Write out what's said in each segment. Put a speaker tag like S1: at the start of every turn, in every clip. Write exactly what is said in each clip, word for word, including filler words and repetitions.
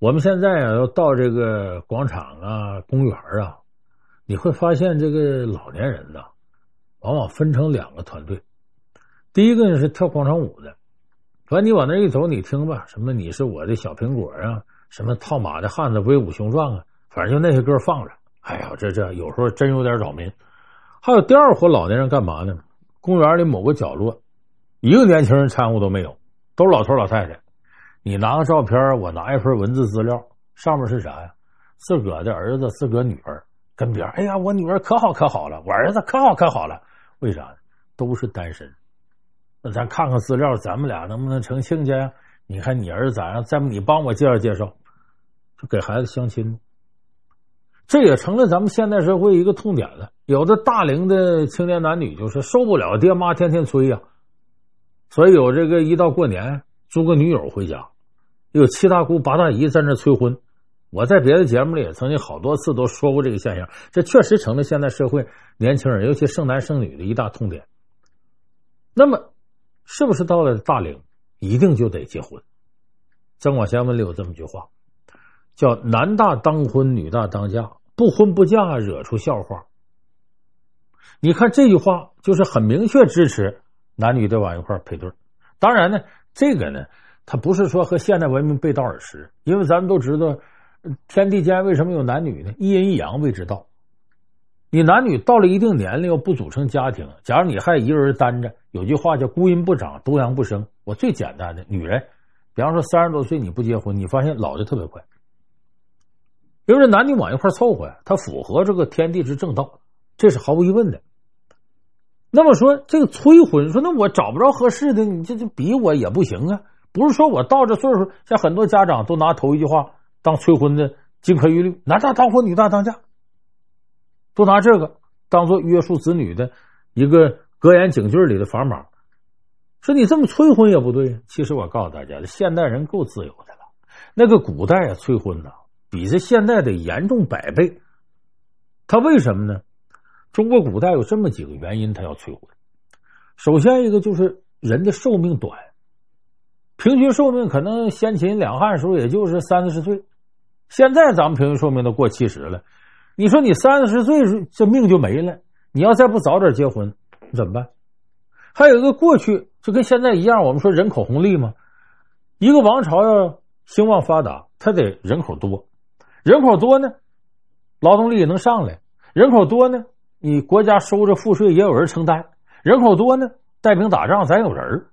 S1: 我们现在啊，要到这个广场啊、公园啊，你会发现这个老年人呢，往往分成两个团队。第一个呢是跳广场舞的，反正你往那一走，你听吧，什么你是我的小苹果啊，什么套马的汉子威武雄壮啊，反正就那些歌放着。哎呀，这这有时候真有点扰民。还有第二伙老年人干嘛呢？公园里某个角落，一个年轻人掺和都没有，都是老头老太太。你拿个照片，我拿一份文字资料，上面是啥呀？自个儿的儿子，自个儿女儿，跟别人，哎呀，我女儿可好可好了，我儿子可好可好了。为啥呢？都是单身。那咱看看资料，咱们俩能不能成亲家呀？你看你儿子咋样？再不你帮我介绍介绍，就给孩子相亲。这也成了咱们现代社会一个痛点了。有的大龄的青年男女就是受不了爹妈天天催呀，所以有这个一到过年租个女友回家，有七大姑八大姨在那催婚。我在别的节目里也曾经好多次都说过这个现象，这确实成了现在社会年轻人尤其剩男剩女的一大痛点。那么是不是到了大龄一定就得结婚？增广贤文里有这么句话，叫男大当婚女大当嫁，不婚不嫁惹出笑话。你看这句话就是很明确支持男女得往一块配对。当然呢，这个呢它不是说和现代文明背道而驰，因为咱们都知道天地间为什么有男女呢？一阴一阳谓之道。你男女到了一定年龄又不组成家庭，假如你还一个人单着，有句话叫孤阴不长，独阳不生。我最简单的，女人比方说三十多岁你不结婚，你发现老的特别快，因为男女往一块凑合呀，它符合这个天地之正道，这是毫无疑问的。那么说这个催婚，说那我找不着合适的，你这就逼我也不行啊。不是说我到这岁数，像很多家长都拿头一句话当催婚的金科玉律，男大当婚女大当嫁，都拿这个当做约束子女的一个格言警句里的砝码。说你这么催婚也不对。其实我告诉大家，现代人够自由的了，那个古代啊催婚呢比这现代的严重百倍。他为什么呢？中国古代有这么几个原因他要催婚。首先一个就是人的寿命短，平均寿命可能先秦两汉时候也就是三四十岁，现在咱们平均寿命都过七十了。你说你三十岁这命就没了，你要再不早点结婚怎么办？还有一个过去就跟现在一样，我们说人口红利嘛，一个王朝要兴旺发达，它得人口多，人口多呢劳动力也能上来，人口多呢你国家收着赋税也有人承担，人口多呢带兵打仗咱有人。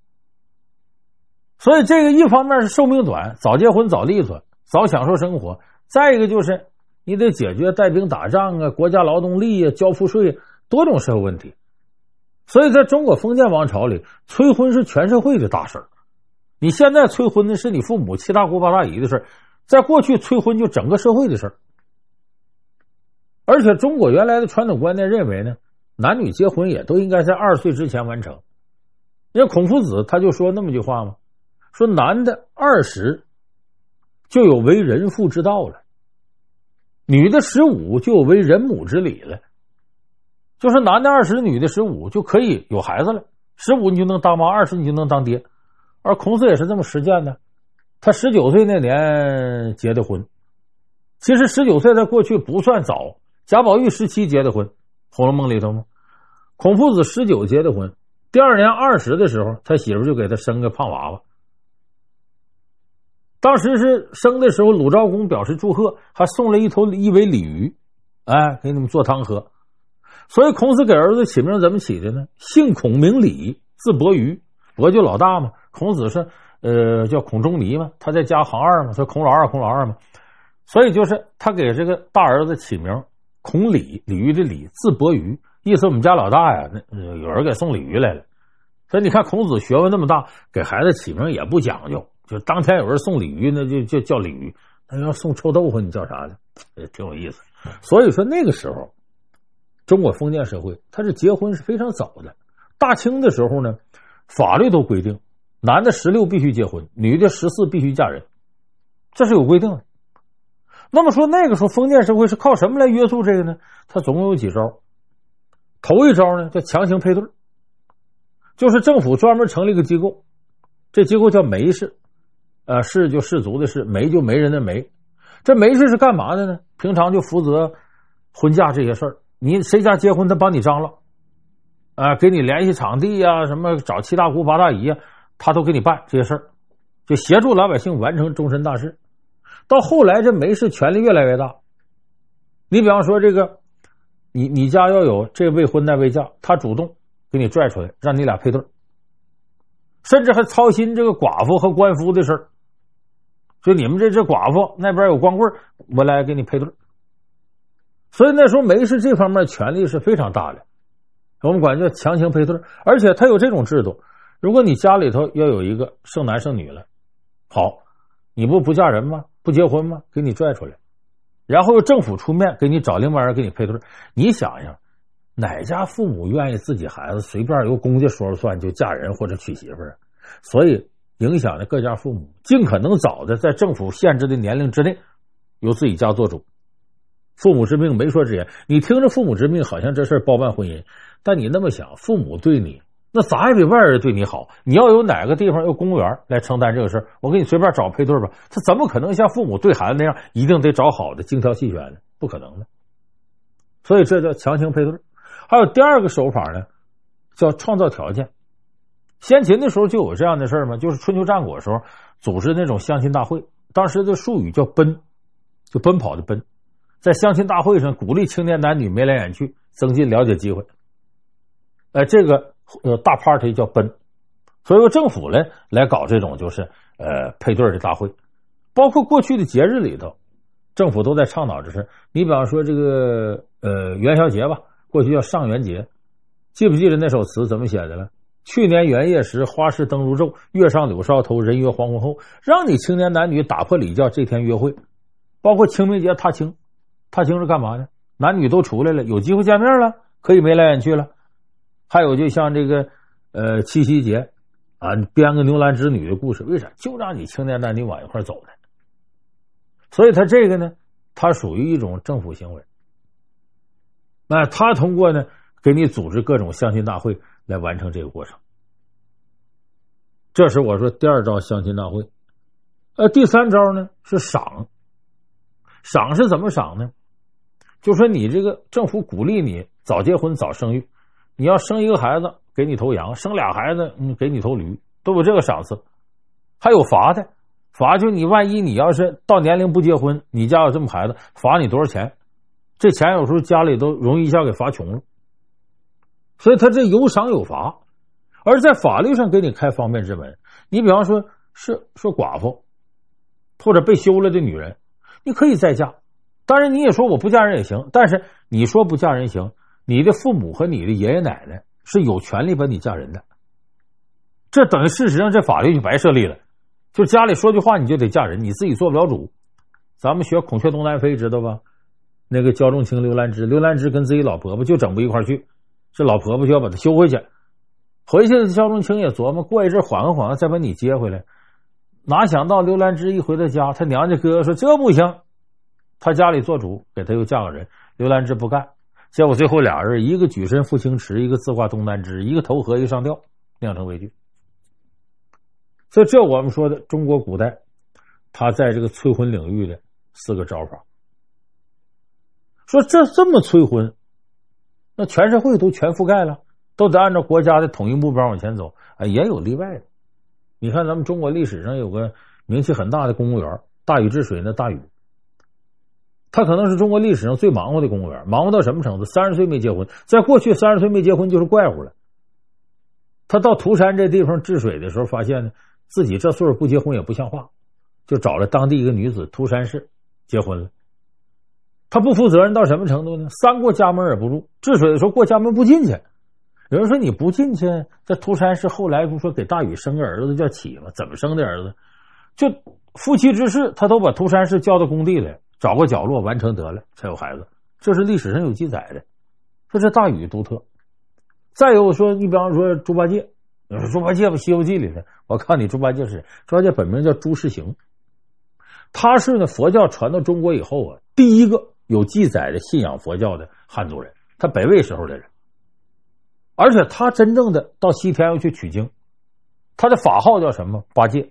S1: 所以这个一方面是寿命短，早结婚早利索，早享受生活，再一个就是你得解决带兵打仗啊、国家劳动力啊、交赋税多种社会问题。所以在中国封建王朝里，催婚是全社会的大事儿。你现在催婚的是你父母七大姑八大姨的事儿，在过去催婚就整个社会的事儿。而且中国原来的传统观念认为呢，男女结婚也都应该在二十岁之前完成。因为孔夫子他就说那么句话嘛，说男的二十就有为人父之道了，女的十五就有为人母之礼了。就是男的二十，女的十五就可以有孩子了，十五你就能当妈，二十你就能当爹。而孔子也是这么实践的，他十九岁那年结的婚。其实十九岁在过去不算早，贾宝玉十七结的婚，《红楼梦》里头吗？孔夫子十九结的婚，第二年二十的时候，他媳妇就给他生个胖娃娃。当时是生的时候，鲁昭公表示祝贺，还送了一头一尾鲤鱼，哎，给你们做汤喝。所以孔子给儿子起名怎么起的呢？姓孔名鲤，字伯鱼，伯就老大嘛。孔子是呃叫孔仲尼嘛，他在家行二嘛，所以孔老二孔老二嘛。所以就是他给这个大儿子起名孔鲤，鲤鱼的鲤，字伯鱼，意思我们家老大呀，那有人给送鲤鱼来了。所以你看孔子学问那么大，给孩子起名也不讲究，就当天有人送鲤鱼，那就就叫鲤鱼。那要送臭豆腐，你叫啥呢？也挺有意思。所以说那个时候中国封建社会它是结婚是非常早的。大清的时候呢，法律都规定男的十六必须结婚，女的十四必须嫁人，这是有规定的。那么说那个时候封建社会是靠什么来约束这个呢？它总共有几招。头一招呢叫强行配对，就是政府专门成立一个机构，这机构叫媒氏， 呃，氏就氏族的氏，媒就媒人的媒。这媒氏是干嘛的呢？平常就负责婚嫁这些事儿。你谁家结婚，他帮你张罗，啊、呃，给你联系场地呀、啊，什么找七大姑八大姨呀、啊，他都给你办这些事儿，就协助老百姓完成终身大事。到后来，这媒氏权力越来越大。你比方说这个，你你家要有这未婚那未嫁，他主动给你拽出来，让你俩配对，甚至还操心这个寡妇和官夫的事儿。就你们这这寡妇那边有光棍，我来给你配对。所以那时候媒氏这方面权力是非常大的，我们管叫强行配对。而且他有这种制度，如果你家里头要有一个剩男剩女了，好，你不不嫁人吗？不结婚吗？给你拽出来，然后由政府出面给你找另外人给你配对。你想想，哪家父母愿意自己孩子随便由公家说了算就嫁人或者娶媳妇儿？所以影响的各家父母尽可能早的在政府限制的年龄之内由自己家做主。父母之命媒妁之言，你听着父母之命好像这事儿包办婚姻，但你那么想，父母对你那咋也比外人对你好。你要有哪个地方有公务员来承担这个事儿，我给你随便找配对吧，他怎么可能像父母对孩子那样一定得找好的精挑细选的？不可能的。所以这叫强行配对。还有第二个手法呢，叫创造条件。先秦的时候就有这样的事儿吗？就是春秋战国的时候组织那种相亲大会，当时的术语叫奔，就奔跑的奔。在相亲大会上鼓励青年男女眉来眼去，增进了解机会。呃，这个呃大 party 叫奔，所以由政府呢来搞这种就是呃配对的大会。包括过去的节日里头，政府都在倡导这事。你比方说这个呃元宵节吧，过去叫上元节，记不记得那首词怎么写的了？去年元夜时，花市灯如昼，月上柳梢头，人约黄昏后。让你青年男女打破礼教，这天约会。包括清明节踏青，踏青是干嘛呢？男女都出来了，有机会见面了，可以眉来眼去了。还有就像这个呃七夕节啊，编个牛郎织女的故事，为啥？就让你青年男女往一块走的。所以他这个呢，它属于一种政府行为。那他通过呢，给你组织各种相亲大会来完成这个过程。这是我说第二招相亲大会。呃，第三招呢是赏。赏是怎么赏呢？就说你这个政府鼓励你早结婚早生育，你要生一个孩子给你头羊，生俩孩子嗯给你头驴，都有这个赏赐。还有罚的，罚就你万一你要是到年龄不结婚，你家有这么孩子，罚你多少钱？这钱有时候家里都容易一下给罚穷了。所以他这有赏有罚，而在法律上给你开方便之门。你比方说是说寡妇或者被休了的女人，你可以再嫁。当然你也说我不嫁人也行，但是你说不嫁人行，你的父母和你的爷爷奶奶是有权利把你嫁人的。这等于事实上这法律就白设立了，就家里说句话你就得嫁人，你自己做不了主。咱们学孔雀东南飞知道吧？那个焦仲卿刘兰芝，刘兰芝跟自己老婆婆就整不一块去，这老婆婆就要把她休回去。回去焦仲卿也琢磨，过一阵缓和缓和再把你接回来。哪想到刘兰芝一回到家，他娘家哥哥说这不行，他家里做主，给他又嫁个人。刘兰芝不干，结果最后俩人一个举身赴清池，一个自挂东南枝，一个投河一个上吊，酿成悲剧。所以这我们说的中国古代他在这个催婚领域的四个招法。说这这么催婚，那全社会都全覆盖了，都得按照国家的统一目标往前走，啊，也有例外的。你看咱们中国历史上有个名气很大的公务员，大禹治水的大禹，他可能是中国历史上最忙活的公务员，忙活到什么程度？三十岁没结婚，在过去三十岁没结婚就是怪物了。他到涂山这地方治水的时候，发现呢自己这岁数不结婚也不像话，就找了当地一个女子涂山氏结婚了。他不负责任到什么程度呢？三过家门而不入，治水的时候过家门不进去。有人说你不进去，这涂山氏后来不说给大禹生个儿子叫启吗？怎么生的儿子？就夫妻之事，他都把涂山氏叫到工地来，找个角落完成得了，才有孩子。这是历史上有记载的。说这大禹独特。再有说，你比方说猪八戒，猪八戒不《西游记》里的，我告诉你猪八戒是猪八戒本名叫朱世行，他是呢佛教传到中国以后啊，第一个有记载的信仰佛教的汉族人，他北魏时候的人。而且他真正的到西天要去取经，他的法号叫什么？八戒。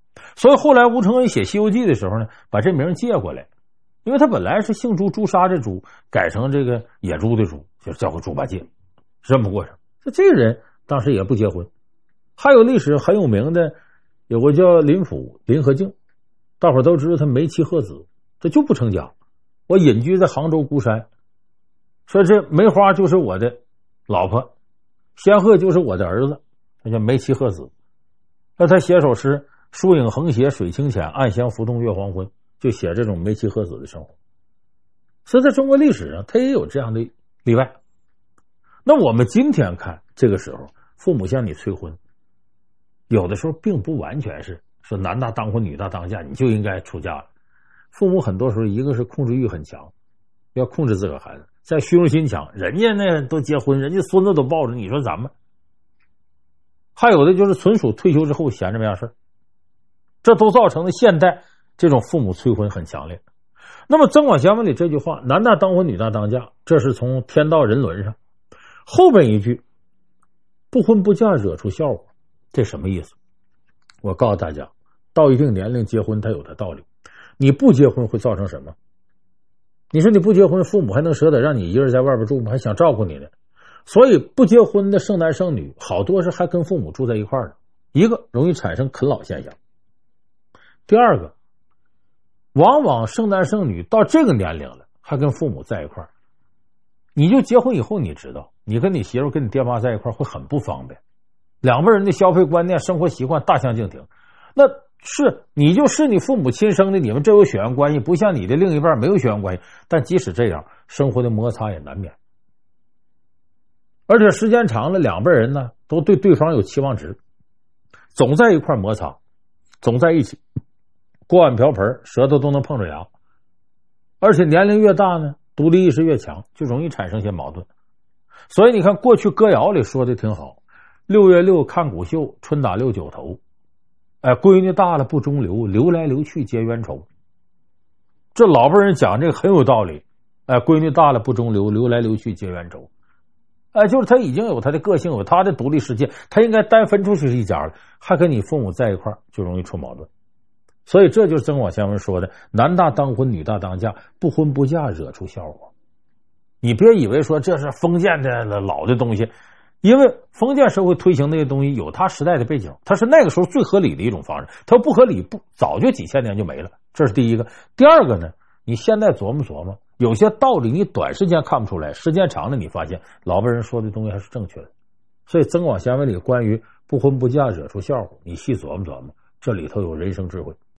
S1: 所以后来吴承恩写《西游记》的时候呢，把这名借过来，因为他本来是姓朱，朱砂的朱，改成这个野猪的猪，就叫个猪八戒，这么过程。这这个人当时也不结婚。还有历史很有名的，有个叫林甫林和靖，大伙都知道他没妻鹤子，这就不成家。我隐居在杭州孤山，说这梅花就是我的老婆，仙鹤就是我的儿子，他叫梅妻鹤子。那他写首诗，疏影横斜水清浅，暗香浮动月黄昏，就写这种梅妻鹤子的生活。所以在中国历史上他也有这样的例外。那我们今天看这个时候父母向你催婚，有的时候并不完全是说男大当婚女大当嫁你就应该出嫁了。父母很多时候一个是控制欲很强，要控制自个儿孩子，再虚荣心强，人家那都结婚，人家孙子都抱着，你说咱们还有的就是纯属退休之后闲着没啥事，这都造成了现代这种父母催婚很强烈。那么《增广贤文》里这句话男大当婚女大当嫁，这是从天道人伦上。后边一句不婚不嫁惹出笑话，这什么意思？我告诉大家，到一定年龄结婚它有它道理，你不结婚会造成什么？你说你不结婚，父母还能舍得让你一个人在外边住吗？还想照顾你呢。所以不结婚的剩男剩女好多是还跟父母住在一块儿的，一个容易产生啃老现象，第二个往往剩男剩女到这个年龄了还跟父母在一块儿，你就结婚以后你知道你跟你媳妇跟你爹妈在一块儿会很不方便，两个人的消费观念生活习惯大相径庭。那是你就是你父母亲生的，你们这有血缘关系，不像你的另一半没有血缘关系，但即使这样生活的摩擦也难免。而且时间长了两辈人呢都对对方有期望值，总在一块摩擦，总在一起锅碗瓢盆舌头都能碰着牙，而且年龄越大呢独立意识越强，就容易产生些矛盾。所以你看过去歌谣里说的挺好，六月六看谷秀，春打六九头，哎，闺女大了不中留，留来留去结冤仇。这老辈人讲这个很有道理，哎，闺女大了不中留，留来留去结冤仇。哎，就是他已经有他的个性，有他的独立世界，他应该单分出去是一家了，还跟你父母在一块儿就容易出矛盾。所以这就是增广贤文说的男大当婚女大当嫁，不婚不嫁惹出笑话。你别以为说这是封建的老的东西，因为封建社会推行那些东西有它时代的背景，它是那个时候最合理的一种方式，它不合理不早就几千年就没了，这是第一个。第二个呢，你现在琢磨琢磨，有些道理你短时间看不出来，时间长了你发现老辈人说的东西还是正确的。所以增广贤文里关于不婚不嫁惹出笑话，你细琢磨琢磨，这里头有人生智慧。